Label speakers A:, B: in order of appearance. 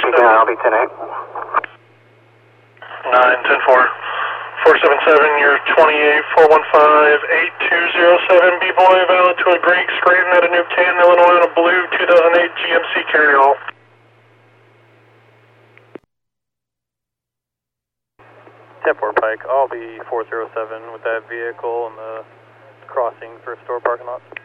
A: Washington, I'll be 10-8.
B: 9-10-4. 477, you're 28-415-8207, B-Boy, valid to a Greek, Scranton at a New Canton, Illinois, on a blue 2008 GMC carryall.
C: 10-4 Pike, I'll be 407 with that vehicle in the crossing for store parking lot.